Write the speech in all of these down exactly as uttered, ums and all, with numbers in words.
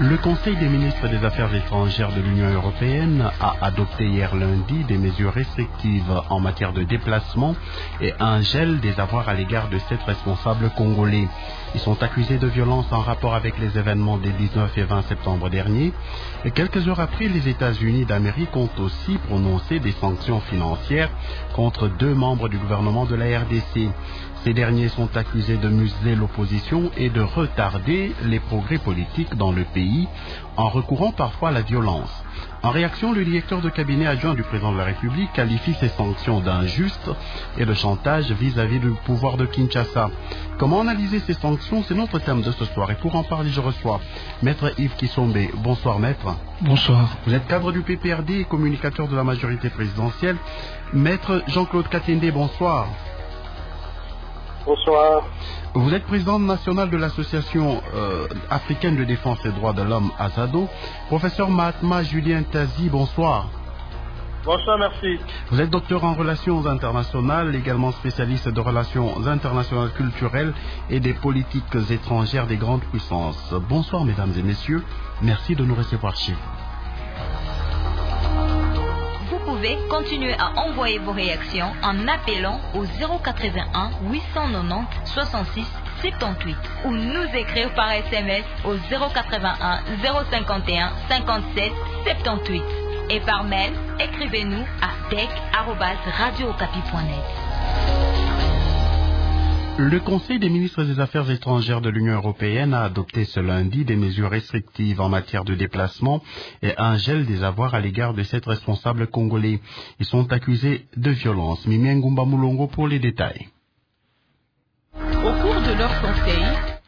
Le Conseil des ministres des Affaires étrangères de l'Union européenne a adopté hier lundi des mesures restrictives en matière de déplacement et un gel des avoirs à l'égard de sept responsables congolais. Ils sont accusés de violence en rapport avec les événements des dix-neuf et vingt septembre dernier. Et quelques heures après, les États-Unis d'Amérique ont aussi prononcé des sanctions financières contre deux membres du gouvernement de la R D C. Ces derniers sont accusés de museler l'opposition et de retarder les progrès politiques dans le pays en recourant parfois à la violence. En réaction, le directeur de cabinet adjoint du président de la République qualifie ces sanctions d'injustes et de chantage vis-à-vis du pouvoir de Kinshasa. Comment analyser ces sanctions? C'est notre thème de ce soir. Et pour en parler, je reçois Maître Yves Kisombe. Bonsoir, Maître. Bonsoir. Vous êtes cadre du P P R D et communicateur de la majorité présidentielle. Maître Jean-Claude Katende, bonsoir. Bonsoir. Vous êtes président national de l'association euh, africaine de défense des droits de l'homme, ASADO. Professeur Mahatma Julien Tazi, bonsoir. Bonsoir, merci. Vous êtes docteur en relations internationales, également spécialiste de relations internationales culturelles et des politiques étrangères des grandes puissances. Bonsoir, mesdames et messieurs. Merci de nous recevoir chez vous. Vous pouvez continuer à envoyer vos réactions en appelant au zéro quatre-vingt-un huit cent quatre-vingt-dix soixante-six soixante-dix-huit ou nous écrire par S M S au zéro quatre-vingt-un zéro cinquante et un cinquante-sept soixante-dix-huit et par mail, écrivez-nous à tech arobase radio okapi point net. Le Conseil des ministres des Affaires étrangères de l'Union européenne a adopté ce lundi des mesures restrictives en matière de déplacement et un gel des avoirs à l'égard de sept responsables congolais. Ils sont accusés de violence. Mimien Ngumba Moulongo pour les détails. Au cours de leur conseil,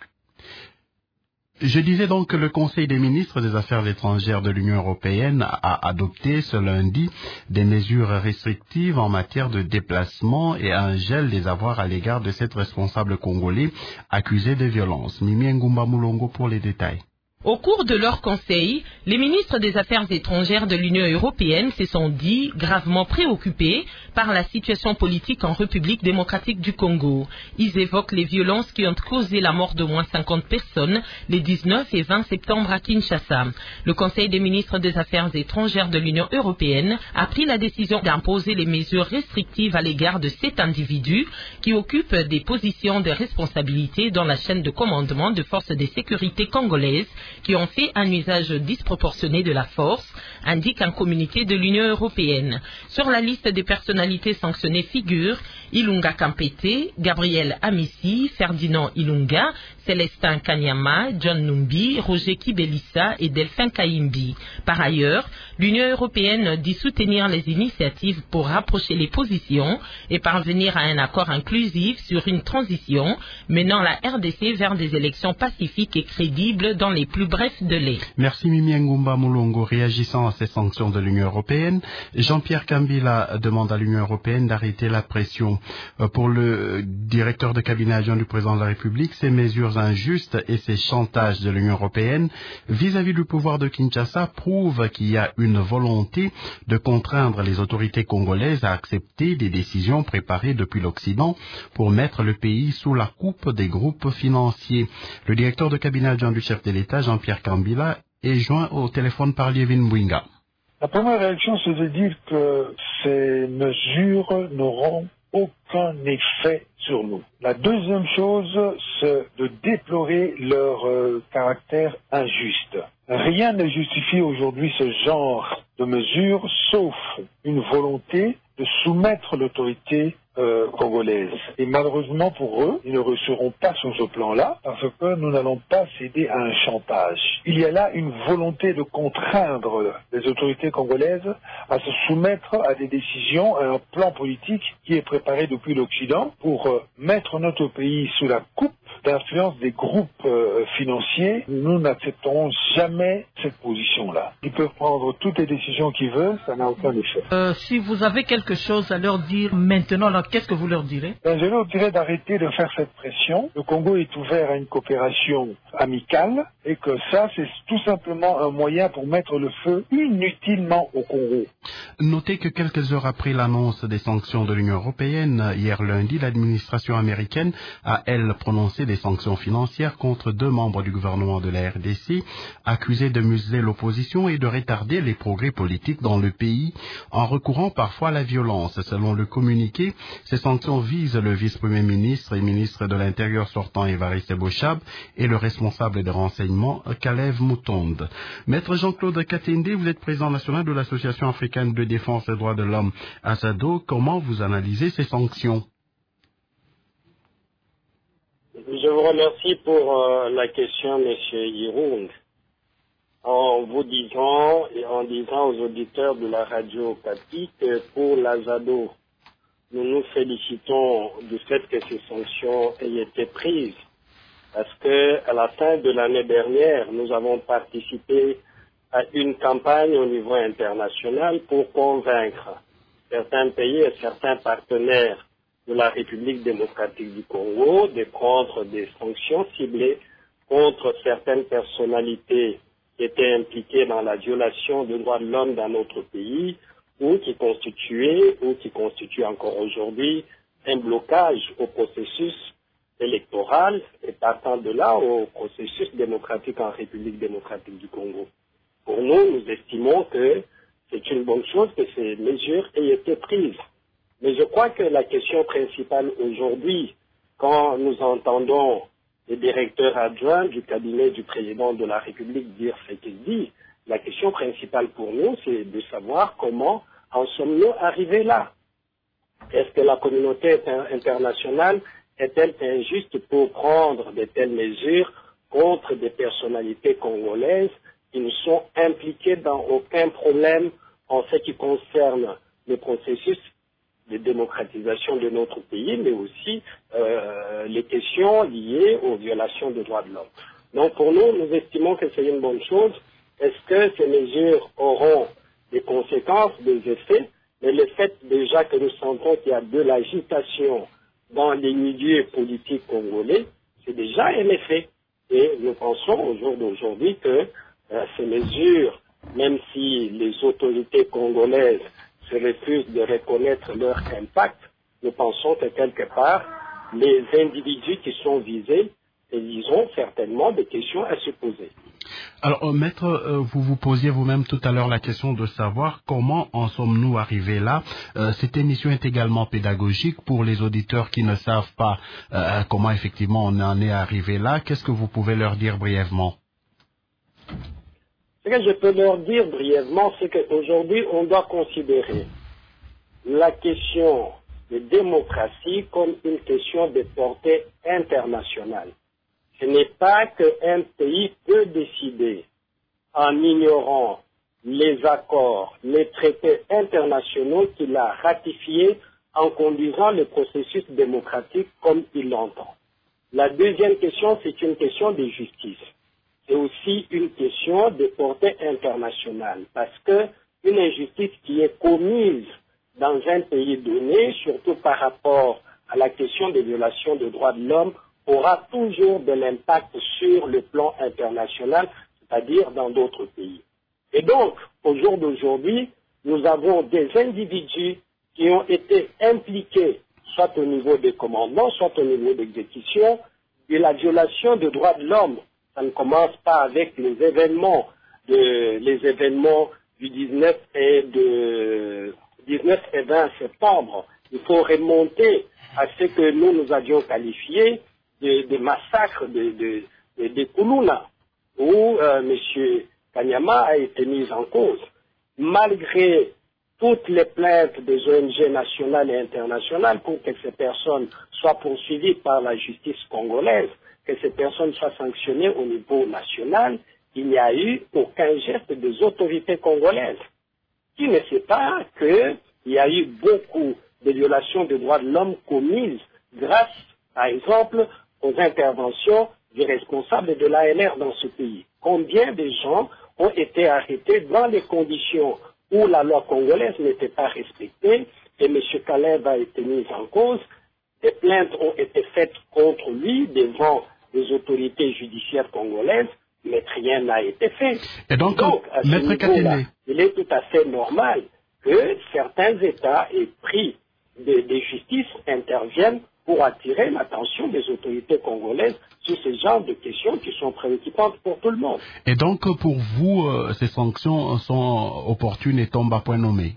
Je disais donc que le Conseil des ministres des Affaires étrangères de l'Union européenne a adopté ce lundi des mesures restrictives en matière de déplacement et un gel des avoirs à l'égard de sept responsables congolais accusés de violence. Mimi Ngumba Moulongo pour les détails. Au cours de leur conseil, les ministres des Affaires étrangères de l'Union européenne se sont dit gravement préoccupés par la situation politique en République démocratique du Congo. Ils évoquent les violences qui ont causé la mort de moins cinquante personnes les dix-neuf et vingt septembre à Kinshasa. Le Conseil des ministres des Affaires étrangères de l'Union européenne a pris la décision d'imposer les mesures restrictives à l'égard de sept individus qui occupent des positions de responsabilité dans la chaîne de commandement de forces de sécurité congolaises qui ont fait un usage disproportionné de la force, indique un communiqué de l'Union européenne. Sur la liste des personnalités sanctionnées figurent Ilunga Kampete, Gabriel Amissi, Ferdinand Ilunga, Célestin Kanyama, John Numbi, Roger Kibelissa et Delphin Kaimbi. Par ailleurs, l'Union européenne dit soutenir les initiatives pour rapprocher les positions et parvenir à un accord inclusif sur une transition menant la R D C vers des élections pacifiques et crédibles dans les plus brefs délais. Merci Mimi Ngumba Moulongo. Réagissant à ces sanctions de l'Union européenne, Jean-Pierre Kambila demande à l'Union européenne d'arrêter la pression. Pour le directeur de cabinet adjoint du président de la République, ces mesures injustes et ces chantages de l'Union européenne vis-à-vis du pouvoir de Kinshasa prouvent qu'il y a une volonté de contraindre les autorités congolaises à accepter des décisions préparées depuis l'Occident pour mettre le pays sous la coupe des groupes financiers. Le directeur de cabinet adjoint du chef de l'État, Jean-Pierre Kambila, est joint au téléphone par Lievin Mwinga. La première réaction, c'est de dire que ces mesures n'auront aucun effet sur nous. La deuxième chose, c'est de déplorer leur euh, caractère injuste. Rien ne justifie aujourd'hui ce genre de mesures, sauf une volonté de soumettre l'autorité euh, congolaise. Et malheureusement pour eux, ils ne réussiront pas sur ce plan-là, parce que nous n'allons pas céder à un chantage. Il y a là une volonté de contraindre les autorités congolaises à se soumettre à des décisions, à un plan politique qui est préparé depuis l'Occident pour euh, mettre notre pays sous la coupe d'influence des groupes euh, financiers. Nous n'accepterons jamais cette position-là. Ils peuvent prendre toutes les décisions qu'ils veulent, ça n'a aucun effet. Euh, si vous avez quelque chose à leur dire maintenant, là, qu'est-ce que vous leur direz? Ben, je leur dirais d'arrêter de faire cette pression. Le Congo est ouvert à une coopération amicale et que ça, c'est tout simplement un moyen pour mettre le feu inutilement au Congo. Notez que quelques heures après l'annonce des sanctions de l'Union européenne, hier lundi, l'administration américaine a, elle, prononcé des des sanctions financières contre deux membres du gouvernement de la R D C, accusés de museler l'opposition et de retarder les progrès politiques dans le pays en recourant parfois à la violence. Selon le communiqué, ces sanctions visent le vice-premier ministre et ministre de l'Intérieur sortant Évariste Bochab et le responsable des renseignements Kalev Moutonde. Maître Jean-Claude Katende, vous êtes président national de l'Association africaine de défense des droits de l'homme ASADO. Comment vous analysez ces sanctions? Je vous remercie pour euh, la question, M. Yiround. En vous disant et en disant aux auditeurs de la radio Okapi que pour l'ASADO, nous nous félicitons du fait que ces sanctions aient été prises. Parce que à la fin de l'année dernière, nous avons participé à une campagne au niveau international pour convaincre certains pays et certains partenaires de la République démocratique du Congo de prendre des sanctions ciblées contre certaines personnalités qui étaient impliquées dans la violation des droits de l'homme dans notre pays ou qui constituaient ou qui constituent encore aujourd'hui un blocage au processus électoral et partant de là au processus démocratique en République démocratique du Congo. Pour nous, nous estimons que c'est une bonne chose que ces mesures aient été prises. Mais je crois que la question principale aujourd'hui, quand nous entendons les directeurs adjoints du cabinet du président de la République dire ce qu'il dit, la question principale pour nous, c'est de savoir comment en sommes-nous arrivés là. Est-ce que la communauté internationale est-elle injuste pour prendre de telles mesures contre des personnalités congolaises qui ne sont impliquées dans aucun problème en ce qui concerne le processus de démocratisation de notre pays, mais aussi euh, les questions liées aux violations des droits de l'homme. Donc pour nous, nous estimons que c'est une bonne chose. Est-ce que ces mesures auront des conséquences, des effets? Mais le fait déjà que nous sentons qu'il y a de l'agitation dans les milieux politiques congolais, c'est déjà un effet. Et nous pensons au jour d'aujourd'hui que euh, ces mesures, même si les autorités congolaises se refusent de reconnaître leur impact, nous pensons que quelque part, les individus qui sont visés, ils ont certainement des questions à se poser. Alors, euh, maître, euh, vous vous posiez vous-même tout à l'heure la question de savoir comment en sommes-nous arrivés là. Euh, cette émission est également pédagogique pour les auditeurs qui ne savent pas euh, comment effectivement on en est arrivé là. Qu'est-ce que vous pouvez leur dire brièvement? Ce que je peux leur dire brièvement, c'est qu'aujourd'hui, on doit considérer la question de démocratie comme une question de portée internationale. Ce n'est pas qu'un pays peut décider, en ignorant les accords, les traités internationaux qu'il a ratifiés, en conduisant le processus démocratique comme il l'entend. La deuxième question, c'est une question de justice. C'est aussi une question de portée internationale, parce que une injustice qui est commise dans un pays donné, surtout par rapport à la question des violations des droits de l'homme, aura toujours de l'impact sur le plan international, c'est-à-dire dans d'autres pays. Et donc, au jour d'aujourd'hui, nous avons des individus qui ont été impliqués, soit au niveau des commandements, soit au niveau d'exécution, de la violation des droits de l'homme. Ça ne commence pas avec les événements, de, les événements du dix-neuf et, de, dix-neuf et vingt septembre. Il faut remonter à ce que nous nous avions qualifié de, de massacres de, de, de, de Koulouna, où euh, M. Kanyama a été mis en cause. Malgré toutes les plaintes des O N G nationales et internationales pour que ces personnes soient poursuivies par la justice congolaise, que ces personnes soient sanctionnées au niveau national, il n'y a eu aucun geste des autorités congolaises. Qui ne sait pas qu'il y a eu beaucoup de violations des droits de l'homme commises grâce, par exemple, aux interventions des responsables de l'A N R dans ce pays. Combien de gens ont été arrêtés dans les conditions où la loi congolaise n'était pas respectée et M. Kalev a été mis en cause. Des plaintes ont été faites contre lui devant les autorités judiciaires congolaises, mais rien n'a été fait. Et donc, donc à ce Maître niveau-là, Katende, il est tout à fait normal que certains États aient pris des, des justices interviennent pour attirer l'attention des autorités congolaises sur ce genre de questions qui sont préoccupantes pour tout le monde. Et donc, pour vous, euh, ces sanctions sont opportunes et tombent à point nommé?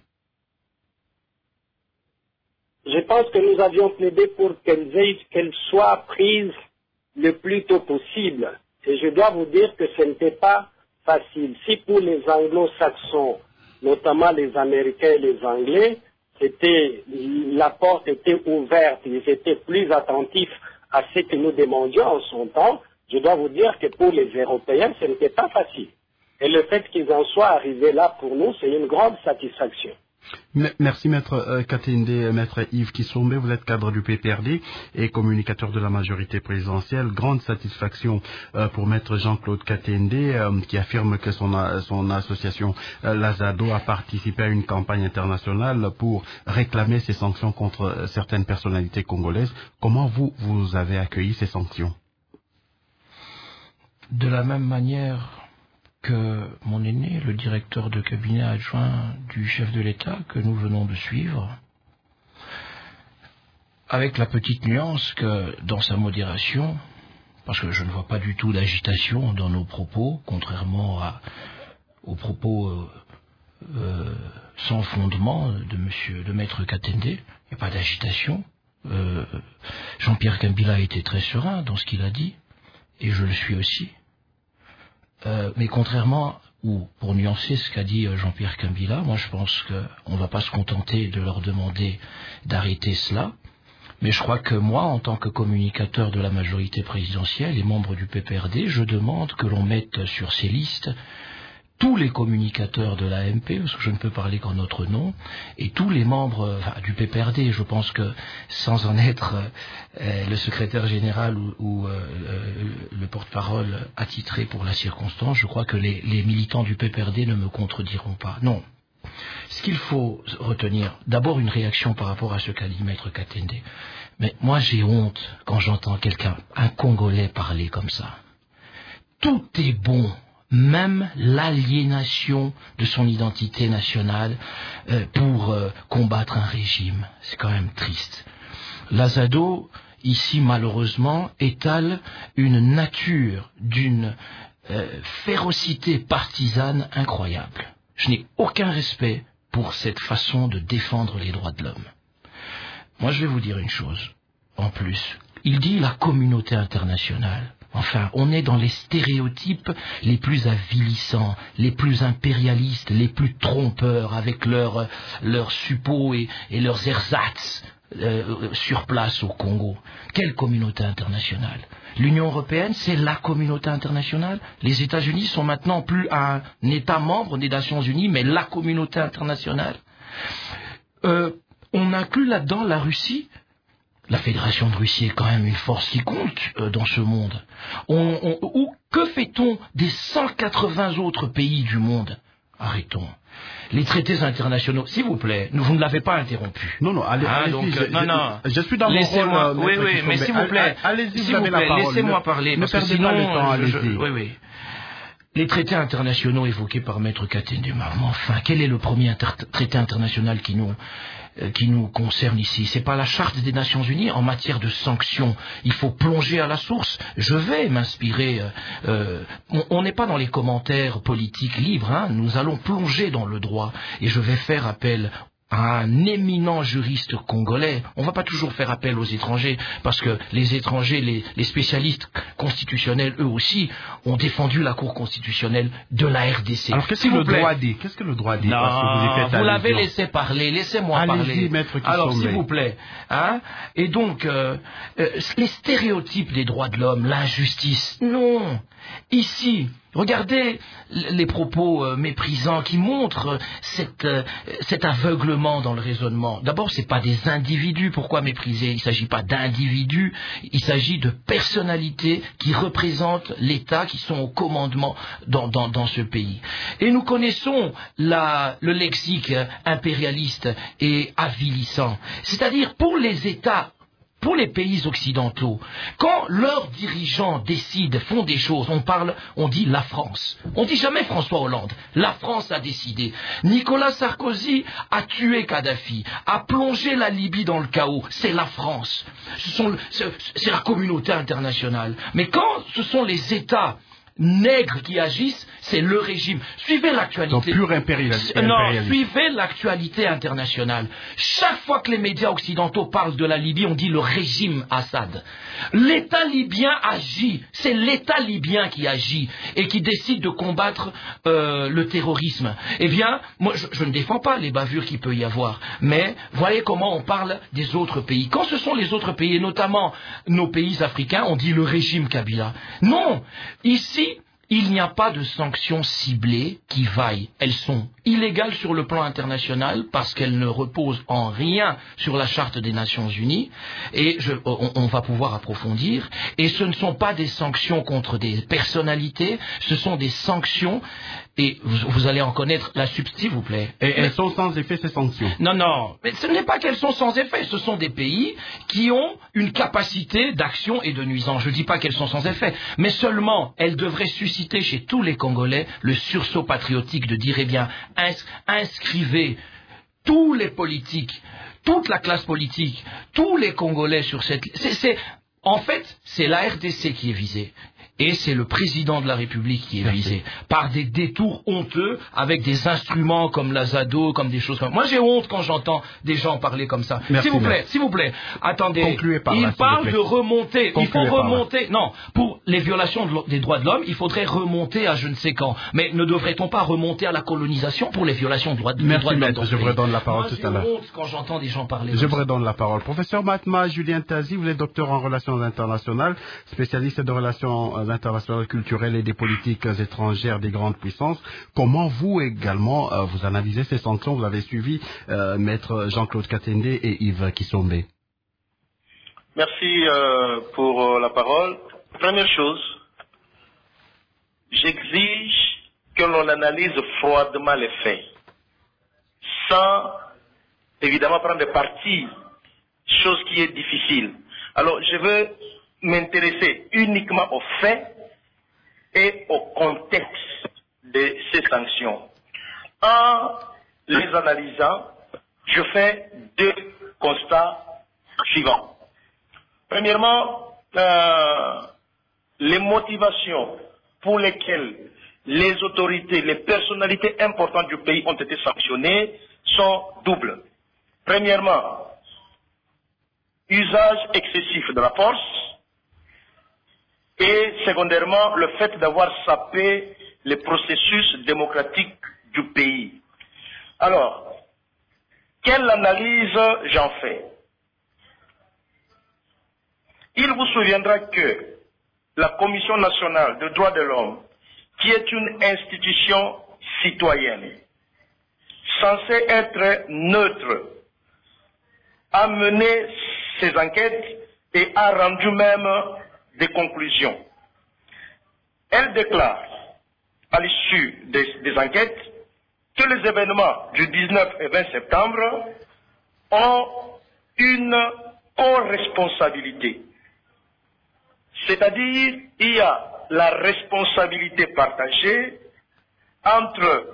Je pense que nous avions plaidé pour qu'elles aient- qu'elles soient prises le plus tôt possible. Et je dois vous dire que ce n'était pas facile. Si pour les anglo-saxons, notamment les Américains et les Anglais, c'était, la porte était ouverte, ils étaient plus attentifs à ce que nous demandions en son temps, je dois vous dire que pour les Européens, ce n'était pas facile. Et le fait qu'ils en soient arrivés là pour nous, c'est une grande satisfaction. Merci Maître euh, Katende, Maître Yves Kissombe, vous êtes cadre du P P R D et communicateur de la majorité présidentielle. Grande satisfaction euh, pour Maître Jean-Claude Katende euh, qui affirme que son, son association euh, Lazado a participé à une campagne internationale pour réclamer ces sanctions contre euh, certaines personnalités congolaises. Comment vous, vous avez accueilli ces sanctions? De la même manière que mon aîné, le directeur de cabinet adjoint du chef de l'État que nous venons de suivre, avec la petite nuance que dans sa modération, parce que je ne vois pas du tout d'agitation dans nos propos, contrairement à, aux propos euh, euh, sans fondement de monsieur, de maître Katende, il n'y a pas d'agitation. Euh, Jean-Pierre Kabila a été très serein dans ce qu'il a dit, et je le suis aussi. Euh, mais contrairement, ou pour nuancer ce qu'a dit Jean-Pierre Kabila, moi je pense qu'on ne va pas se contenter de leur demander d'arrêter cela, mais je crois que moi, en tant que communicateur de la majorité présidentielle et membre du P P R D, je demande que l'on mette sur ces listes tous les communicateurs de l'A M P, parce que je ne peux parler qu'en notre nom, et tous les membres enfin, du P P R D. Je pense que sans en être euh, le secrétaire général ou, ou euh, le porte-parole attitré pour la circonstance, je crois que les, les militants du P P R D ne me contrediront pas. Non. Ce qu'il faut retenir, d'abord une réaction par rapport à ce qu'a dit Maître Katende. Mais moi j'ai honte quand j'entends quelqu'un, un Congolais parler comme ça. Tout est bon. Même l'aliénation de son identité nationale euh, pour euh, combattre un régime. C'est quand même triste. Lazado, ici malheureusement, étale une nature d'une euh, férocité partisane incroyable. Je n'ai aucun respect pour cette façon de défendre les droits de l'homme. Moi je vais vous dire une chose, en plus. Il dit la communauté internationale. Enfin, on est dans les stéréotypes les plus avilissants, les plus impérialistes, les plus trompeurs, avec leurs leurs suppôts et, et leurs ersatz euh, sur place au Congo. Quelle communauté internationale? L'Union européenne, c'est la communauté internationale. Les États-Unis sont maintenant plus un État membre des Nations Unies, mais la communauté internationale. Euh, on inclut là-dedans la Russie. La Fédération de Russie est quand même une force qui compte euh, dans ce monde. On, on, ou, que fait-on des cent quatre-vingts autres pays du monde? Arrêtons. Les traités internationaux, s'il vous plaît, vous ne l'avez pas interrompu. Non, non, allez, hein, allez donc, je, non, non. Je suis dans mon rôle. Euh, oui, oui, mais s'il vous plaît, allez-y, s'il vous vous avez plaît, la parole. laissez-moi parler, ne parce que perdez sinon, pas le temps, je, je, allez-y. oui, oui. Les traités internationaux évoqués par Maître Katende, enfin, quel est le premier inter- traité international qui nous, euh, qui nous concerne ici? C'est pas la Charte des Nations Unies en matière de sanctions. Il faut plonger à la source. Je vais m'inspirer. Euh, euh, on n'est pas dans les commentaires politiques libres. Hein, nous allons plonger dans le droit et je vais faire appel à un éminent juriste congolais. On ne va pas toujours faire appel aux étrangers, parce que les étrangers, les, les spécialistes constitutionnels, eux aussi, ont défendu la Cour constitutionnelle de la R D C. Alors qu'est-ce que le droit dit? Qu'est-ce que le droit dit? Non, Parce que vous, y faites vous l'avez allusion. laissé parler, laissez-moi Allez-y, parler. Maître Alors Kissombe. s'il vous plaît. Hein? Et donc, euh, euh, les stéréotypes des droits de l'homme, l'injustice, non. Ici, regardez les propos euh, méprisants qui montrent euh, cette, euh, cet aveuglement dans le raisonnement. D'abord, c'est pas des individus. Pourquoi mépriser? Il ne s'agit pas d'individus, il s'agit de personnalités qui représentent l'État, qui sont au commandement dans, dans, dans ce pays. Et nous connaissons la, le lexique impérialiste et avilissant. C'est-à-dire, pour les États pour les pays occidentaux, quand leurs dirigeants décident, font des choses, on parle, on dit la France. On dit jamais François Hollande. La France a décidé. Nicolas Sarkozy a tué Kadhafi, a plongé la Libye dans le chaos. C'est la France. Ce sont, c'est la communauté internationale. Mais quand ce sont les États nègres qui agissent, c'est le régime. Suivez l'actualité. Pure impérialisme. Non, suivez l'actualité internationale. Chaque fois que les médias occidentaux parlent de la Libye, on dit le régime Assad. L'État libyen agit. C'est l'État libyen qui agit et qui décide de combattre euh, le terrorisme. Eh bien, moi, je, je ne défends pas les bavures qu'il peut y avoir, mais voyez comment on parle des autres pays. Quand ce sont les autres pays, et notamment nos pays africains, on dit le régime Kabila. Non, ici, il n'y a pas de sanctions ciblées qui vaillent. Elles sont illégales sur le plan international parce qu'elles ne reposent en rien sur la Charte des Nations Unies. Et je, on, on va pouvoir approfondir. Et ce ne sont pas des sanctions contre des personnalités, ce sont des sanctions, et vous, vous allez en connaître la substance, s'il vous plaît. Et elles sont sans effet, ces sanctions? Non, non, mais ce n'est pas qu'elles sont sans effet. Ce sont des pays qui ont une capacité d'action et de nuisance. Je ne dis pas qu'elles sont sans effet, mais seulement elles devraient susciter chez tous les Congolais le sursaut patriotique de dire, eh bien, ins- inscrivez tous les politiques, toute la classe politique, tous les Congolais sur cette... C'est, c'est... En fait, c'est la R D C qui est visée. Et c'est le président de la République qui est visé par des détours honteux avec des instruments comme la ZADO, comme des choses comme... Moi, j'ai honte quand j'entends des gens parler comme ça. Merci, s'il vous plaît, merci. s'il vous plaît, attendez. Concluez par il là, parle de remonter. Concluez il faut remonter. Là. Non, pour les violations de des droits de l'homme, il faudrait remonter à je ne sais quand. Mais ne devrait-on pas remonter à la colonisation pour les violations de droits de, merci, droits de l'homme? Merci, maître. Je vous redonne la parole Moi, tout à l'heure. J'ai honte quand j'entends des gens parler. Je vous redonne la parole. Professeur Matma Julien Tazi, vous êtes docteur en relations internationales, spécialiste de relations internationales culturelles et des politiques étrangères des grandes puissances. Comment vous également, euh, vous analysez ces sanctions? Vous avez suivi euh, maître Jean-Claude Katende et Yves Kisombe. Merci euh, pour euh, la parole. Première chose, j'exige que l'on analyse froidement les faits, sans évidemment prendre de parti, chose qui est difficile. Alors, je veux m'intéresser uniquement aux faits et au contexte de ces sanctions. En les analysant, je fais deux constats suivants. Premièrement, euh, les motivations pour lesquelles les autorités, les personnalités importantes du pays ont été sanctionnées sont doubles. Premièrement, usage excessif de la force, et secondairement, le fait d'avoir sapé les processus démocratiques du pays. Alors, quelle analyse j'en fais? Il vous souviendra que la Commission nationale des droits de l'homme, qui est une institution citoyenne, censée être neutre, a mené ses enquêtes et a rendu même des conclusions. Elle déclare, à l'issue des, des enquêtes, que les événements du dix-neuf et vingt septembre ont une co-responsabilité. C'est-à-dire, il y a la responsabilité partagée entre,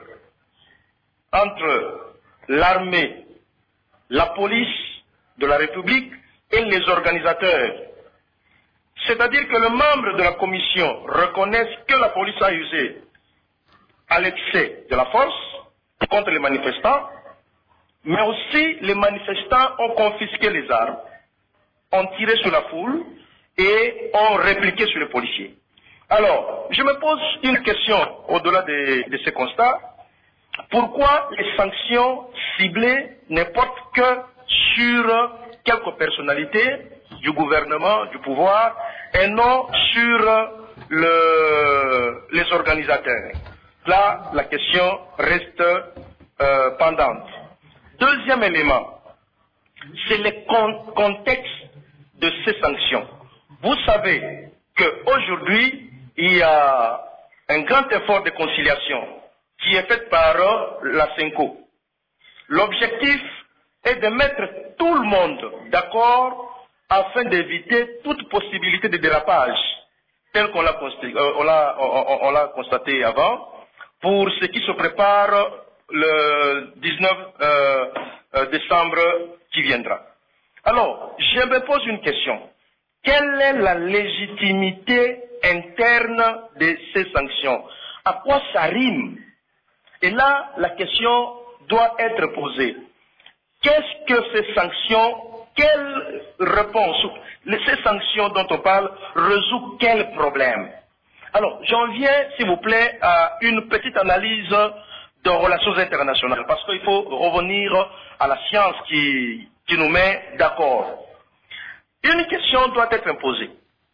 entre l'armée, la police de la République et les organisateurs. C'est-à-dire que les membres de la commission reconnaissent que la police a usé à l'excès de la force contre les manifestants, mais aussi les manifestants ont confisqué les armes, ont tiré sur la foule et ont répliqué sur les policiers. Alors, je me pose une question au-delà de, de ces constats. Pourquoi les sanctions ciblées ne portent que sur quelques personnalités du gouvernement, du pouvoir, et non sur le, les organisateurs? Là, la question reste euh, pendante. Deuxième élément, c'est le con contexte de ces sanctions. Vous savez qu'aujourd'hui, il y a un grand effort de conciliation qui est fait par la CENCO. L'objectif est de mettre tout le monde d'accord afin d'éviter toute possibilité de dérapage, tel qu'on l'a constaté, euh, on l'a, on, on l'a constaté avant, pour ce qui se prépare le dix-neuf euh, euh, décembre qui viendra. Alors, je me pose une question. Quelle est la légitimité interne de ces sanctions? À quoi ça rime? Et là, la question doit être posée. Qu'est-ce que ces sanctions, quelle réponse, ces sanctions dont on parle, résout quel problème? Alors, j'en viens, s'il vous plaît, à une petite analyse de relations internationales, parce qu'il faut revenir à la science qui, qui nous met d'accord. Une question doit être imposée.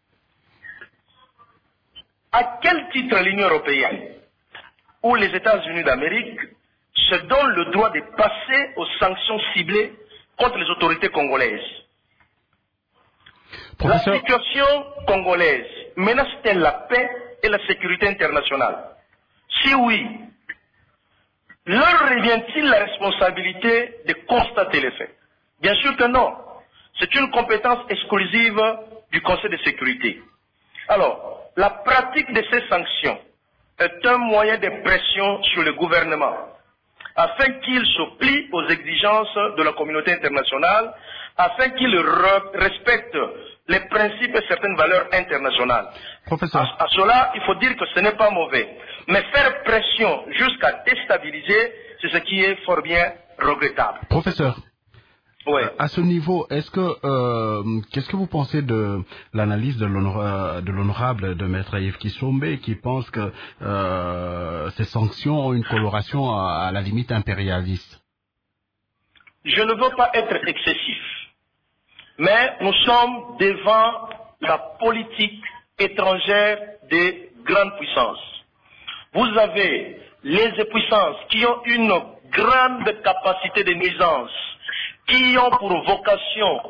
À quel titre l'Union européenne ou les États-Unis d'Amérique se donnent le droit de passer aux sanctions ciblées contre les autorités congolaises? Professeur... La situation congolaise menace-t-elle la paix et la sécurité internationale? Si oui, leur revient-il la responsabilité de constater les faits? Bien sûr que non. C'est une compétence exclusive du Conseil de sécurité. Alors, la pratique de ces sanctions est un moyen de pression sur le gouvernement afin qu'il se plie aux exigences de la communauté internationale, afin qu'il re respecte les principes et certaines valeurs internationales. Professeur. À, à cela, il faut dire que ce n'est pas mauvais. Mais faire pression jusqu'à déstabiliser, c'est ce qui est fort bien regrettable. Professeur. Ouais. À ce niveau, est-ce que euh, qu'est-ce que vous pensez de l'analyse de l'honorable de Maître Yves Kisombe qui pense que euh, ces sanctions ont une coloration à, à la limite impérialiste? Je ne veux pas être excessif, mais nous sommes devant la politique étrangère des grandes puissances. Vous avez les puissances qui ont une grande capacité de nuisance, qui ont pour vocation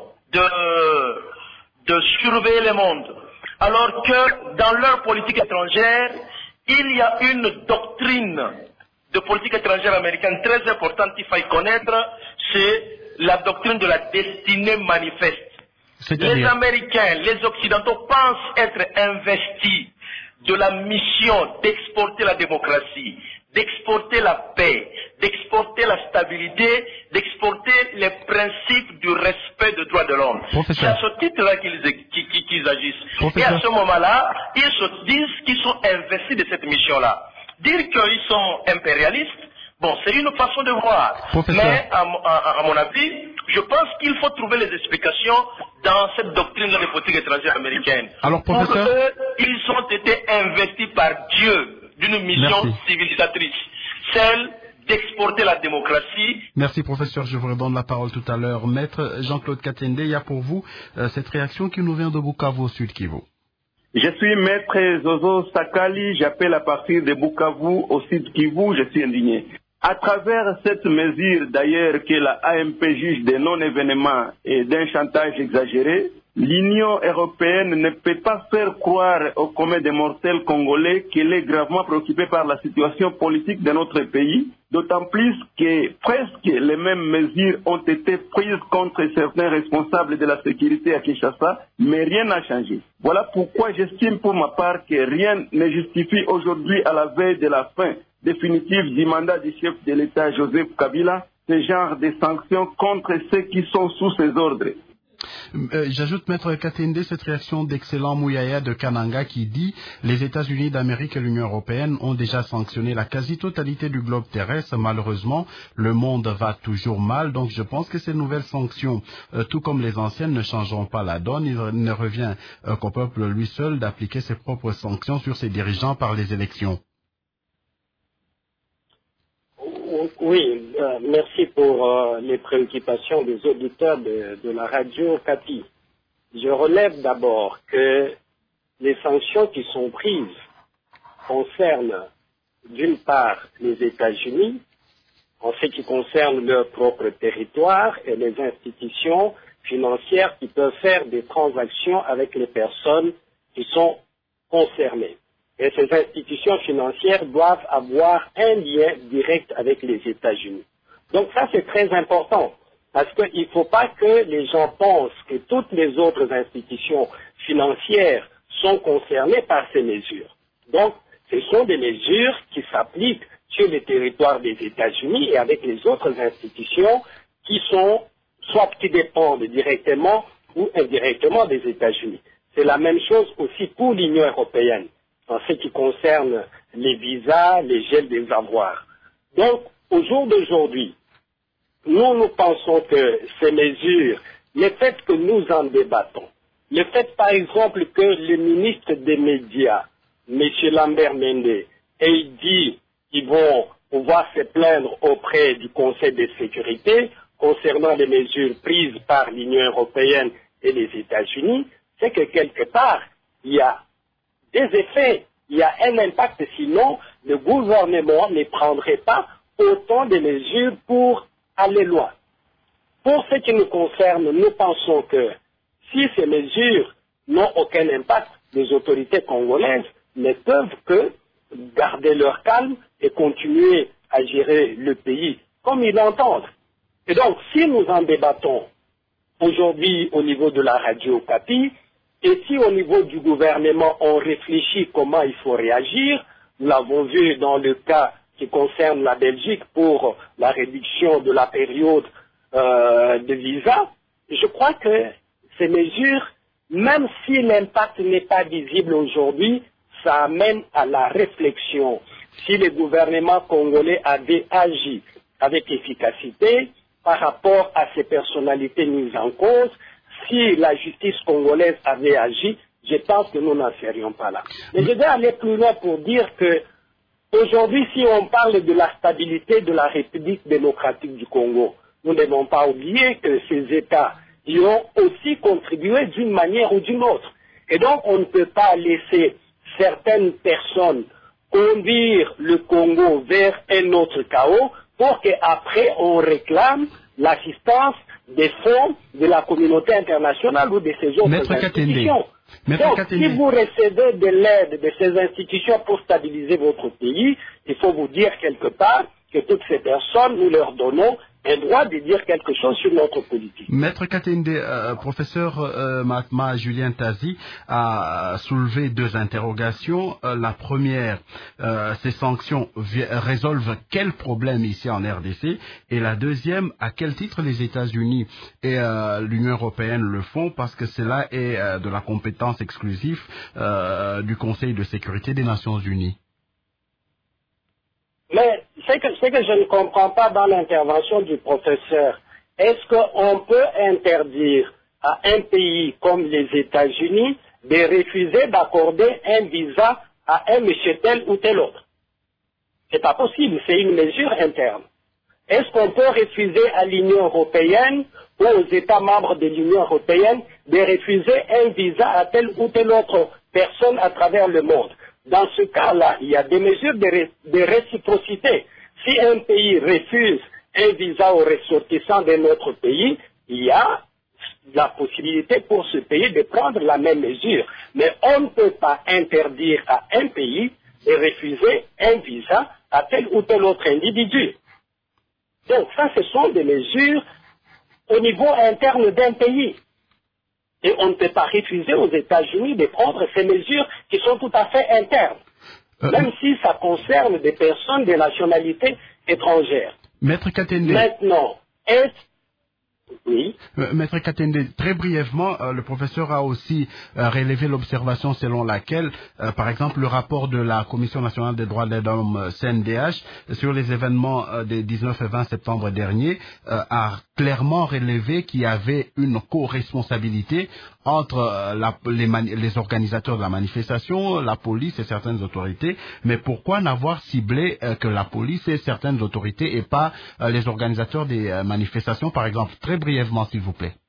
de, de surveiller le monde, alors que dans leur politique étrangère, il y a une doctrine de politique étrangère américaine très importante qu'il faille connaître, c'est la doctrine de la destinée manifeste. Les Américains, les Occidentaux pensent être investis de la mission d'exporter la démocratie, d'exporter la paix, d'exporter la stabilité, d'exporter les principes du respect des droits de l'homme. C'est à ce titre-là qu'ils qu'ils, qu'ils agissent. Professeur. Et à ce moment-là, ils se disent qu'ils sont investis de cette mission-là. Dire qu'ils sont impérialistes, bon, c'est une façon de voir. Professeur. Mais à, à, à mon avis, je pense qu'il faut trouver les explications dans cette doctrine de politique étrangère américaine. Alors, professeur, pour eux, ils ont été investis par Dieu d'une mission Merci. civilisatrice, celle d'exporter la démocratie. Merci professeur, je vous redonne la parole tout à l'heure. Maître Jean-Claude Katende, il y a pour vous euh, cette réaction qui nous vient de Bukavu au Sud Kivu. Je suis maître Zozo Sakali, j'appelle à partir de Bukavu au Sud Kivu, je suis indigné. À travers cette mesure d'ailleurs que la A M P juge des non-événements et d'un chantage exagéré, l'Union européenne ne peut pas faire croire au commun des mortels congolais qu'elle est gravement préoccupée par la situation politique de notre pays, d'autant plus que presque les mêmes mesures ont été prises contre certains responsables de la sécurité à Kinshasa, mais rien n'a changé. Voilà pourquoi j'estime pour ma part que rien ne justifie aujourd'hui, à la veille de la fin définitive du mandat du chef de l'État Joseph Kabila, ce genre de sanctions contre ceux qui sont sous ses ordres. Euh, J'ajoute, Maître Katende, cette réaction d'excellent Mouyaya de Kananga qui dit « Les États-Unis d'Amérique et l'Union européenne ont déjà sanctionné la quasi-totalité du globe terrestre. Malheureusement, le monde va toujours mal. Donc je pense que ces nouvelles sanctions, euh, tout comme les anciennes, ne changeront pas la donne. Il ne revient euh, qu'au peuple lui seul d'appliquer ses propres sanctions sur ses dirigeants par les élections. » Oui, euh, merci pour euh, les préoccupations des auditeurs de, de la radio Capi. Je relève d'abord que les sanctions qui sont prises concernent d'une part les États-Unis, en ce qui concerne leur propre territoire et les institutions financières qui peuvent faire des transactions avec les personnes qui sont concernées. Et ces institutions financières doivent avoir un lien direct avec les États-Unis. Donc ça, c'est très important. Parce qu'il ne faut pas que les gens pensent que toutes les autres institutions financières sont concernées par ces mesures. Donc, ce sont des mesures qui s'appliquent sur le territoire des États-Unis et avec les autres institutions qui sont, soit qui dépendent directement ou indirectement des États-Unis. C'est la même chose aussi pour l'Union européenne, en ce qui concerne les visas, les gels des avoirs. Donc, au jour d'aujourd'hui, nous, nous pensons que ces mesures, le fait que nous en débattons, le fait, par exemple, que le ministre des Médias, M. Lambert Mende, ait dit qu'ils vont pouvoir se plaindre auprès du Conseil de sécurité concernant les mesures prises par l'Union européenne et les États-Unis, c'est que quelque part, il y a des effets, il y a un impact, sinon le gouvernement ne prendrait pas autant de mesures pour aller loin. Pour ce qui nous concerne, nous pensons que si ces mesures n'ont aucun impact, les autorités congolaises ne peuvent que garder leur calme et continuer à gérer le pays comme ils l'entendent. Et donc, si nous en débattons aujourd'hui au niveau de la radio Okapi, et si au niveau du gouvernement on réfléchit comment il faut réagir, nous l'avons vu dans le cas qui concerne la Belgique pour la réduction de la période euh, de visa, je crois que ces mesures, même si l'impact n'est pas visible aujourd'hui, ça amène à la réflexion. Si le gouvernement congolais avait agi avec efficacité par rapport à ces personnalités mises en cause, si la justice congolaise avait agi, je pense que nous n'en serions pas là. Mais je vais aller plus loin pour dire que aujourd'hui, si on parle de la stabilité de la République démocratique du Congo, nous ne devons pas oublier que ces États y ont aussi contribué d'une manière ou d'une autre. Et donc, on ne peut pas laisser certaines personnes conduire le Congo vers un autre chaos pour qu'après on réclame l'assistance des fonds de la communauté internationale ou de ces autres Maître institutions. Maître Donc, Katende. si vous recevez de l'aide de ces institutions pour stabiliser votre pays, il faut vous dire quelque part que toutes ces personnes, nous leur donnons un droit de dire quelque chose sur notre politique. Maître Katende, euh, professeur euh, Mahatma Julien Tazi a soulevé deux interrogations. Euh, la première, euh, ces sanctions résolvent quel problème ici en R D C? Et la deuxième, à quel titre les États-Unis et euh, l'Union européenne le font? Parce que cela est euh, de la compétence exclusive euh, du Conseil de sécurité des Nations Unies. Mais ce que, ce que je ne comprends pas dans l'intervention du professeur, est-ce qu'on peut interdire à un pays comme les États-Unis de refuser d'accorder un visa à un monsieur tel ou tel autre? C'est pas possible, c'est une mesure interne. Est-ce qu'on peut refuser à l'Union européenne ou aux États membres de l'Union européenne de refuser un visa à telle ou telle autre personne à travers le monde? Dans ce cas-là, il y a des mesures de, ré, de réciprocité. Si un pays refuse un visa aux ressortissants de notre pays, il y a la possibilité pour ce pays de prendre la même mesure. Mais on ne peut pas interdire à un pays de refuser un visa à tel ou tel autre individu. Donc ça, ce sont des mesures au niveau interne d'un pays. Et on ne peut pas refuser aux États-Unis de prendre ces mesures qui sont tout à fait internes, euh, même si ça concerne des personnes de nationalité étrangère. Maître Katende. Maintenant, est-ce... Oui. Euh, Maître Katende, très brièvement, euh, le professeur a aussi euh, relevé l'observation selon laquelle, euh, par exemple, le rapport de la Commission nationale des droits de l'homme euh, C N D H sur les événements euh, des dix-neuf et vingt septembre dernier euh, a clairement relevé qu'il y avait une co-responsabilité entre euh, la, les, les organisateurs de la manifestation, la police et certaines autorités. Mais pourquoi n'avoir ciblé euh, que la police et certaines autorités et pas euh, les organisateurs des euh, manifestations, par exemple? Très brièvement, s'il vous plaît.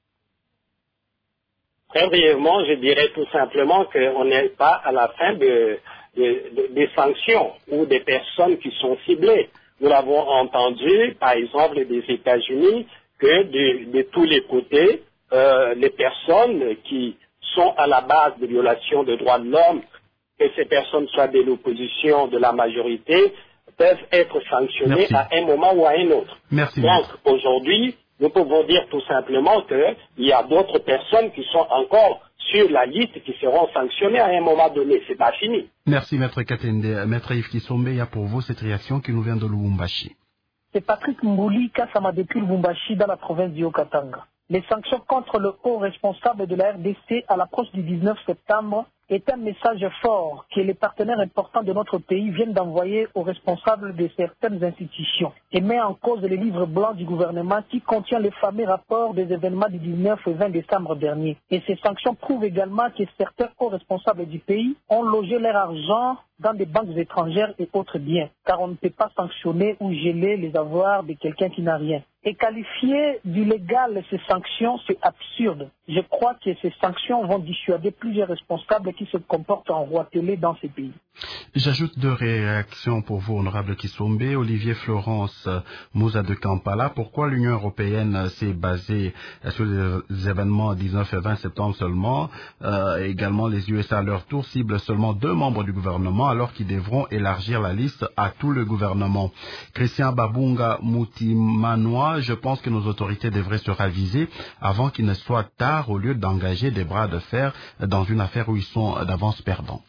Très brièvement, je dirais tout simplement qu'on n'est pas à la fin de, de, de, des sanctions ou des personnes qui sont ciblées. Nous l'avons entendu, par exemple, des États-Unis, que de, de tous les côtés, euh, les personnes qui sont à la base de violations des droits de l'homme, que ces personnes soient de l'opposition, de la majorité, peuvent être sanctionnées. Merci. À un moment ou à un autre. Merci. Donc, aujourd'hui, nous pouvons dire tout simplement qu'il y a d'autres personnes qui sont encore sur la liste qui seront sanctionnées à un moment donné. C'est pas fini. Merci, Maître Katende. Maître Yves Kisombe, il y a pour vous cette réaction qui nous vient de Lubumbashi. C'est Patrick Mbouli, Kassama depuis Lubumbashi, dans la province du Haut-Katanga. Les sanctions contre le haut responsable de la R D C à l'approche du dix-neuf septembre est un message fort que les partenaires importants de notre pays viennent d'envoyer aux responsables de certaines institutions et met en cause le livre blanc du gouvernement qui contient le fameux rapport des événements du dix-neuf et vingt décembre dernier. Et ces sanctions prouvent également que certains hauts responsables du pays ont logé leur argent dans des banques étrangères et autres biens, car on ne peut pas sanctionner ou geler les avoirs de quelqu'un qui n'a rien. Et qualifier d'illégal ces sanctions, c'est absurde. Je crois que ces sanctions vont dissuader plusieurs responsables qui se comportent en roi télé dans ces pays. J'ajoute deux réactions pour vous, honorable Kisombe. Olivier Florence Mouza de Kampala. Pourquoi l'Union européenne s'est basée sur les événements dix-neuf et vingt septembre seulement? euh, Également, les U S A à leur tour ciblent seulement deux membres du gouvernement alors qu'ils devront élargir la liste à tout le gouvernement. Christian Babunga Moutimanoa, je pense que nos autorités devraient se raviser avant qu'il ne soit tard au lieu d'engager des bras de fer dans une affaire où ils sont d'avance perdantes.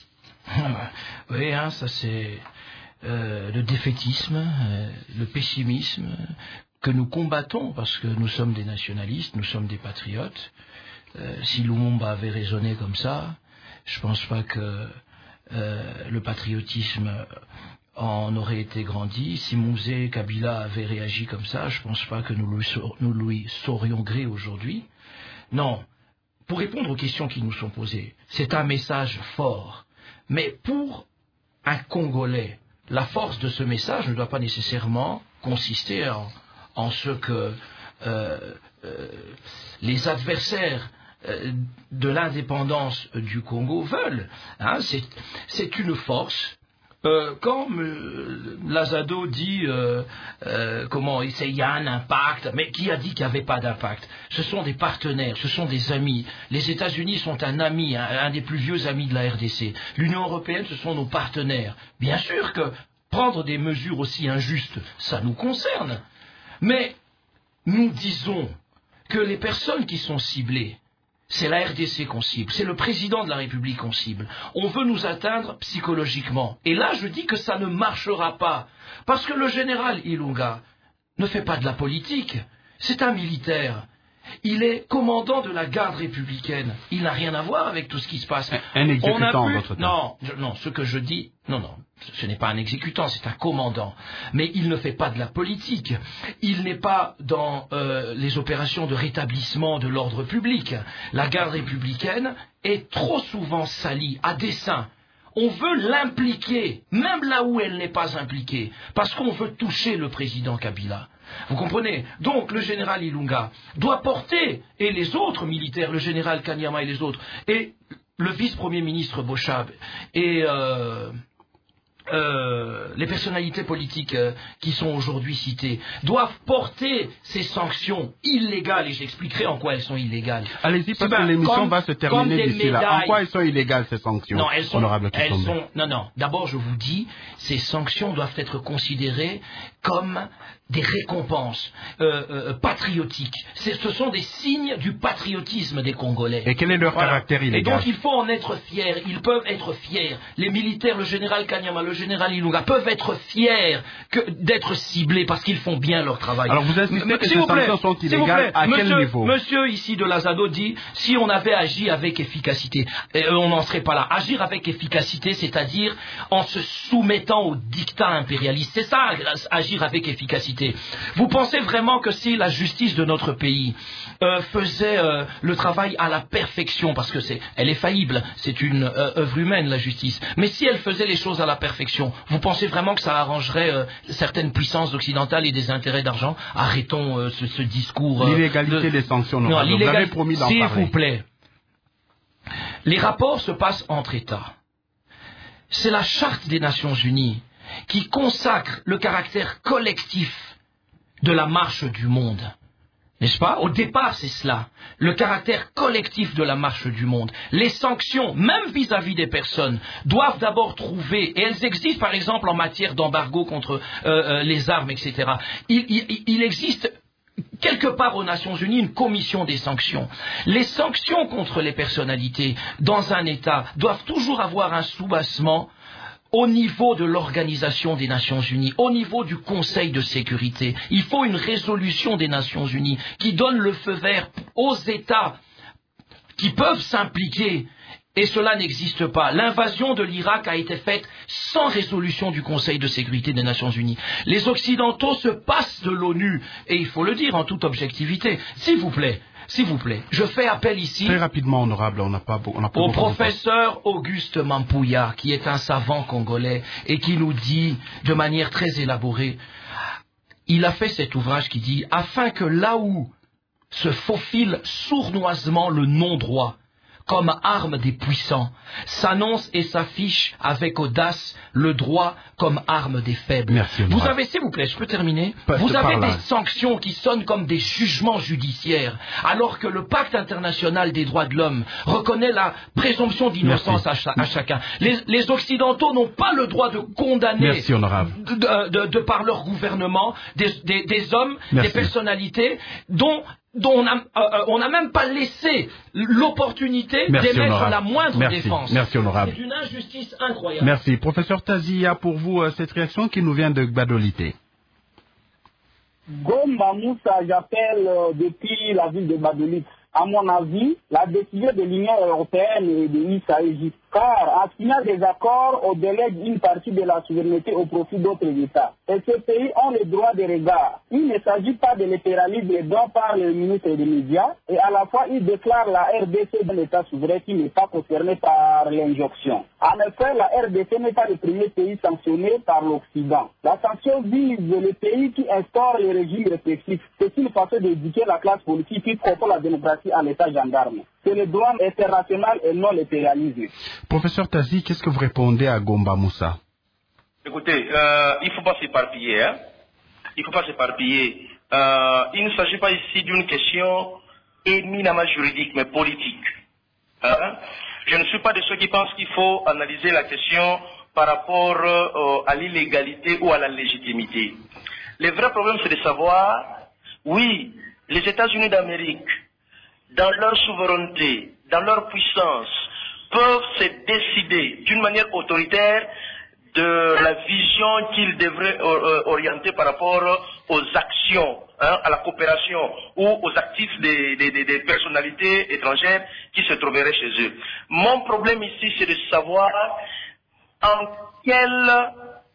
Oui, hein, ça c'est euh, le défaitisme, euh, le pessimisme que nous combattons parce que nous sommes des nationalistes, nous sommes des patriotes. Euh, si Lumumba avait raisonné comme ça, je pense pas que euh, le patriotisme en aurait été grandi. Si Mouzé Kabila avait réagi comme ça, je pense pas que nous lui, nous lui saurions gré aujourd'hui. Non, pour répondre aux questions qui nous sont posées, c'est un message fort. Mais pour un Congolais, la force de ce message ne doit pas nécessairement consister en, en ce que euh, euh, les adversaires euh, de l'indépendance du Congo veulent. Hein, c'est, c'est une force. Euh, quand euh, Lazado dit euh, euh, comment il y a un impact, mais qui a dit qu'il n'y avait pas d'impact? Ce sont des partenaires, ce sont des amis. Les États-Unis sont un ami, un, un des plus vieux amis de la R D C. L'Union européenne, ce sont nos partenaires. Bien sûr que prendre des mesures aussi injustes, ça nous concerne. Mais nous disons que les personnes qui sont ciblées, c'est la R D C qu'on cible, c'est le président de la République qu'on cible. On veut nous atteindre psychologiquement. Et là, je dis que ça ne marchera pas. Parce que le général Ilunga ne fait pas de la politique. C'est un militaire. Il est commandant de la garde républicaine. Il n'a rien à voir avec tout ce qui se passe. Un exécutant, en d'autres termes. Non, je, non, ce que je dis, non, non, ce n'est pas un exécutant, c'est un commandant. Mais il ne fait pas de la politique. Il n'est pas dans euh, les opérations de rétablissement de l'ordre public. La garde républicaine est trop souvent salie à dessein. On veut l'impliquer, même là où elle n'est pas impliquée, parce qu'on veut toucher le président Kabila. Vous comprenez? Donc le général Ilunga doit porter, et les autres militaires, le général Kanyama et les autres, et le vice-premier ministre Bochab, et euh, euh, les personnalités politiques euh, qui sont aujourd'hui citées, doivent porter ces sanctions illégales, et j'expliquerai en quoi elles sont illégales. Allez-y, parce que l'émission va se terminer d'ici là. En quoi elles sont illégales, ces sanctions? Non, elles sont, elles sont, non, non. D'abord, je vous dis, ces sanctions doivent être considérées comme des récompenses euh, euh, patriotiques. C'est, ce sont des signes du patriotisme des Congolais. Et quel est leur voilà. caractère illégal? Et donc il faut en être fiers. Ils peuvent être fiers. Les militaires, le général Kanyama, le général Ilunga, peuvent être fiers que d'être ciblés parce qu'ils font bien leur travail. Alors vous insistez que ces sanctions sont illégales à monsieur, quel niveau? Monsieur ici de Lazado dit, si on avait agi avec efficacité, et on n'en serait pas là. Agir avec efficacité, c'est-à-dire en se soumettant au dictat impérialiste. C'est ça, agir avec efficacité. Vous pensez vraiment que si la justice de notre pays euh, faisait euh, le travail à la perfection, parce que c'est, elle est faillible, c'est une euh, œuvre humaine la justice, mais si elle faisait les choses à la perfection, vous pensez vraiment que ça arrangerait euh, certaines puissances occidentales et des intérêts d'argent? Arrêtons euh, ce, ce discours. Euh, L'illégalité de... des sanctions. Non, vous avez promis d'en s'il parler. vous plaît. Les rapports se passent entre États. C'est la Charte des Nations Unies qui consacre le caractère collectif de la marche du monde. N'est-ce pas? Au départ, c'est cela. Le caractère collectif de la marche du monde. Les sanctions, même vis-à-vis des personnes, doivent d'abord trouver, et elles existent par exemple en matière d'embargo contre euh, euh, les armes, et cetera. Il, il, il existe quelque part aux Nations Unies une commission des sanctions. Les sanctions contre les personnalités dans un État doivent toujours avoir un soubassement au niveau de l'Organisation des Nations Unies, au niveau du Conseil de sécurité. Il faut une résolution des Nations Unies qui donne le feu vert aux États qui peuvent s'impliquer. Et cela n'existe pas. L'invasion de l'Irak a été faite sans résolution du Conseil de sécurité des Nations Unies. Les Occidentaux se passent de l'ONU, et il faut le dire en toute objectivité. S'il vous plaît, s'il vous plaît, je fais appel ici... Très rapidement, honorable, on n'a pas, on n'a pas au professeur Auguste Mampouya, qui est un savant congolais, et qui nous dit, de manière très élaborée, il a fait cet ouvrage qui dit « Afin que là où se faufile sournoisement le non-droit, comme arme des puissants, s'annonce et s'affiche avec audace le droit comme arme des faibles. » Merci, vous avez, s'il vous plaît, je peux terminer? Pas, Vous avez des sanctions qui sonnent comme des jugements judiciaires, alors que le pacte international des droits de l'homme reconnaît la présomption d'innocence à, cha à chacun. Les, les Occidentaux n'ont pas le droit de condamner, Merci, honorable. De, de, de, de par leur gouvernement, des, des, des hommes, Merci. des personnalités dont dont on n'a euh, même pas laissé l'opportunité d'émettre la moindre Merci. défense. Merci, honorable. C'est une injustice incroyable. Merci. Professeur Tazia, pour vous, euh, cette réaction qui nous vient de Gbadolité. Gomba Moussa, j'appelle euh, depuis la ville de Gbadolite. À mon avis, la décision de l'Union européenne et de l'I S A E J, car en signant des accords, on délègue une partie de la souveraineté au profit d'autres États. Et ces pays ont le droit de regard. Il ne s'agit pas de l'impérialisme dont parle le ministre des Médias, et à la fois il déclare la R D C d'un État souverain qui n'est pas concerné par l'injonction. En effet, la R D C n'est pas le premier pays sanctionné par l'Occident. La sanction vise les pays qui instaurent les régimes répressifs. C'est une façon d'éduquer la classe politique qui propose la démocratie à l'État gendarme. C'est le droit international et non l'impérialisme. Professeur Tazi, qu'est-ce que vous répondez à Gomba Moussa? Écoutez, euh, il ne faut pas s'éparpiller. Hein? Il ne faut pas s'éparpiller. Euh, il ne s'agit pas ici d'une question éminemment juridique, mais politique. Hein? Je ne suis pas de ceux qui pensent qu'il faut analyser la question par rapport euh, à l'illégalité ou à la légitimité. Le vrai problème, c'est de savoir, oui, les États-Unis d'Amérique, dans leur souveraineté, dans leur puissance, peuvent se décider d'une manière autoritaire de la vision qu'ils devraient euh, orienter par rapport aux actions, hein, à la coopération ou aux actifs des, des, des, des personnalités étrangères qui se trouveraient chez eux. Mon problème ici, c'est de savoir en quels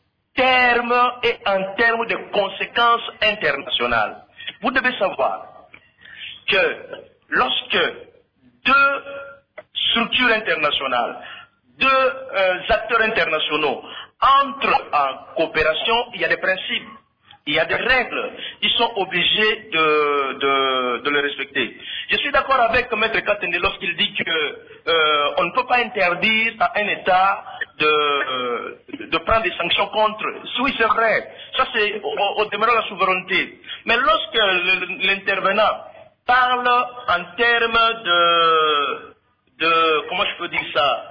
termes et en termes de conséquences internationales. Vous devez savoir que lorsque deux structures internationales, deux euh, acteurs internationaux entrent en coopération, il y a des principes, il y a des règles, ils sont obligés de, de, de les respecter. Je suis d'accord avec Maître Katende lorsqu'il dit que euh, on ne peut pas interdire à un État de, euh, de prendre des sanctions contre. Oui, c'est vrai, ça c'est au, au demeurant la souveraineté. Mais lorsque l'intervenant parle en termes de, de, comment je peux dire ça,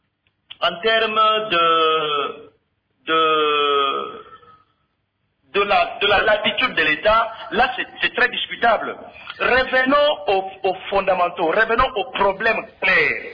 en termes de, de, de la, de la latitude de l'État, là c'est très discutable. Revenons aux, aux fondamentaux, revenons aux problèmes clairs.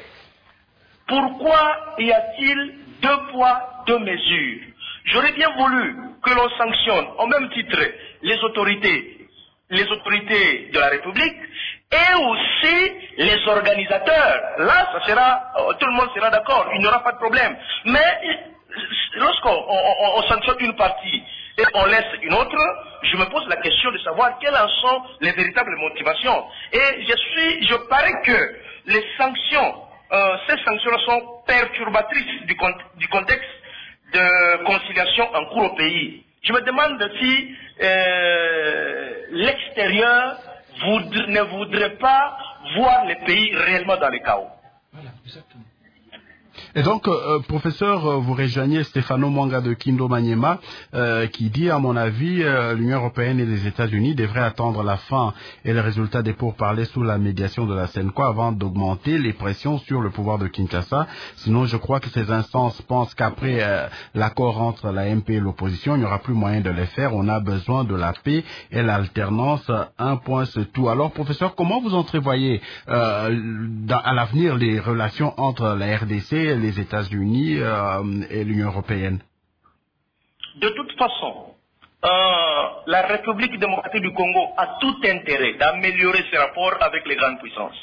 Pourquoi y a-t-il deux poids, deux mesures? J'aurais bien voulu que l'on sanctionne au même titre les autorités les autorités de la République et aussi les organisateurs. Là, ça sera, tout le monde sera d'accord, il n'y aura pas de problème. Mais lorsqu'on on, on sanctionne une partie et on laisse une autre, je me pose la question de savoir quelles en sont les véritables motivations. Et je suis, je parie que les sanctions, euh, ces sanctions sont perturbatrices du, du contexte de conciliation en cours au pays. Je me demande si euh, l'extérieur voudre, ne voudrait pas voir les pays réellement dans le chaos. Voilà, exactement. Et donc, euh, professeur, vous rejoignez Stefano Mwanga de Kindo Maniema, euh, qui dit, à mon avis, euh, l'Union européenne et les États-Unis devraient attendre la fin et le résultat des pourparlers sous la médiation de la CENCO avant d'augmenter les pressions sur le pouvoir de Kinshasa. Sinon, je crois que ces instances pensent qu'après euh, l'accord entre la M P et l'opposition, il n'y aura plus moyen de les faire. On a besoin de la paix et l'alternance. Un point, c'est tout. Alors, professeur, comment vous entrevoyez euh, dans, à l'avenir les relations entre la R D C, les États-Unis euh, et l'Union européenne? De toute façon, euh, la République démocratique du Congo a tout intérêt d'améliorer ses rapports avec les grandes puissances.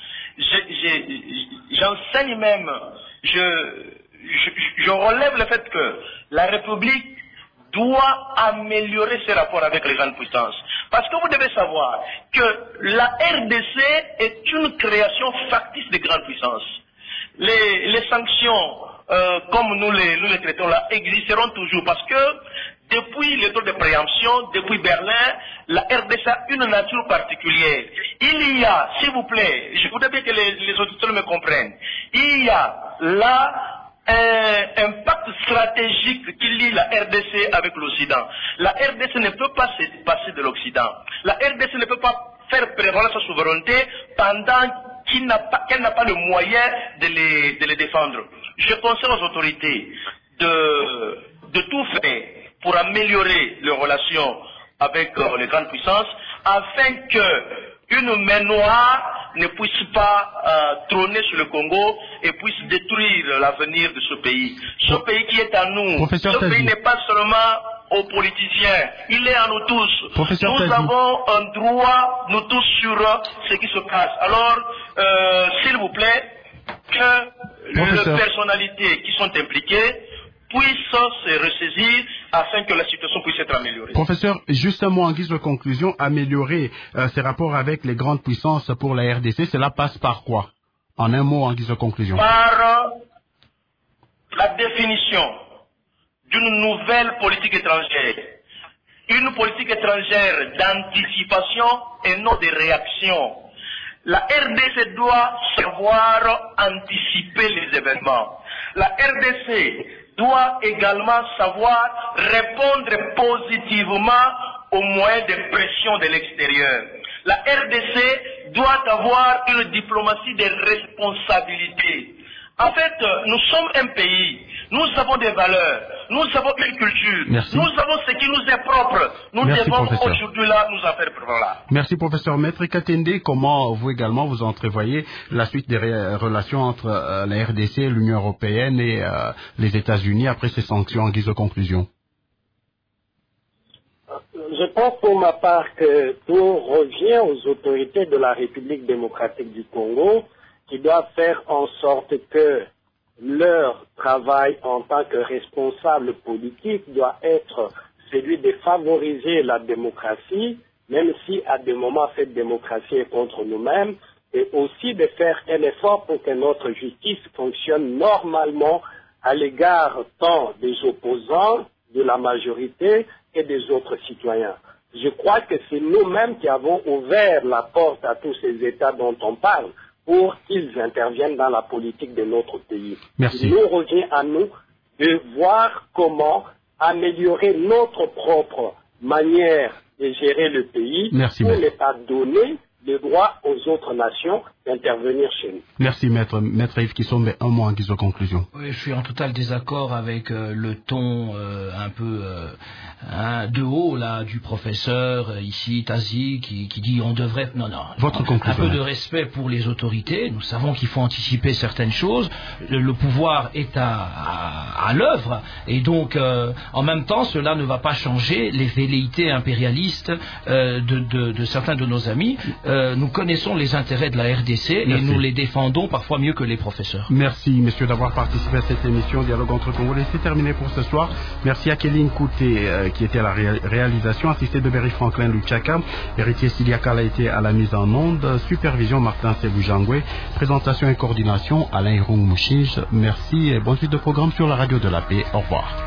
J'enseigne même, je, je, je relève le fait que la République doit améliorer ses rapports avec les grandes puissances. Parce que vous devez savoir que la R D C est une création factice des grandes puissances. Les, les sanctions, euh, comme nous les, nous les traitons là, existeront toujours parce que depuis le taux de préemption, depuis Berlin, la R D C a une nature particulière. Il y a, s'il vous plaît, je voudrais bien que les, les auditeurs me comprennent, il y a là un, un pacte stratégique qui lie la R D C avec l'Occident. La R D C ne peut pas se passer de l'Occident. La R D C ne peut pas faire prévaloir sa souveraineté pendant qu'elle n'a pas, qu'elle n'a pas le moyen de les, de les défendre. Je conseille aux autorités de, de tout faire pour améliorer les relations avec euh, les grandes puissances, afin qu'une main noire ne puisse pas euh, trôner sur le Congo et puisse détruire l'avenir de ce pays. Ce pays qui est à nous, Professeur ce Tazi. pays n'est pas seulement aux politiciens, il est à nous tous. Professeur nous Tazi. avons un droit, nous tous, sur euh, ce qui se passe. Alors, euh, s'il vous plaît, que Professeur. les personnalités qui sont impliquées puissent se ressaisir afin que la situation puisse être améliorée. Professeur, justement, en guise de conclusion, améliorer euh, ces rapports avec les grandes puissances pour la R D C, cela passe par quoi? En un mot, en guise de conclusion. Par euh, la définition d'une nouvelle politique étrangère. Une politique étrangère d'anticipation et non de réaction. La R D C doit savoir anticiper les événements. La R D C doit également savoir répondre positivement aux moyens de pression de l'extérieur. La R D C doit avoir une diplomatie de responsabilité. En fait, nous sommes un pays, nous avons des valeurs, nous avons une culture, Merci. nous avons ce qui nous est propre. Nous Merci, devons professeur. aujourd'hui là nous en faire preuve là. Merci, professeur. Maître Katende, comment vous également vous entrevoyez la suite des ré- relations entre euh, la R D C, l'Union européenne et euh, les États-Unis après ces sanctions en guise de conclusion? Je pense pour ma part que tout revient aux autorités de la République démocratique du Congo qui doivent faire en sorte que leur travail en tant que responsable politique doit être celui de favoriser la démocratie, même si à des moments cette démocratie est contre nous-mêmes, et aussi de faire un effort pour que notre justice fonctionne normalement à l'égard tant des opposants, de la majorité et des autres citoyens. Je crois que c'est nous-mêmes qui avons ouvert la porte à tous ces États dont on parle pour qu'ils interviennent dans la politique de notre pays. Merci. Il nous revient à nous de voir comment améliorer notre propre manière de gérer le pays. Merci, pour maître. ne pas donner le droit aux autres nations d'intervenir chez nous. Merci, maître. Maître Yves Kissombe, un mot en guise de conclusion. Oui, je suis en total désaccord avec euh, le ton euh, un peu euh, hein, de haut là du professeur euh, ici Tazi qui, qui dit on devrait non non Votre un conclusion. peu de respect pour les autorités. Nous savons qu'il faut anticiper certaines choses. Le, le pouvoir est à, à, à l'œuvre et donc euh, en même temps cela ne va pas changer les velléités impérialistes euh, de, de, de certains de nos amis. Euh, nous connaissons les intérêts de la R D C Merci. et nous les défendons parfois mieux que les professeurs. Merci, messieurs, d'avoir participé à cette émission Dialogue entre Congolais. C'est terminé pour ce soir. Merci à Kéline Kouté, euh, qui était à la ré réalisation, assisté de Berry Franklin Luchaka. Héritier Siliakal a été à la mise en onde. Supervision Martin Sebujangwe. Présentation et coordination Alain Roung Mouchige. Merci et bonne suite de programme sur la radio de la paix. Au revoir.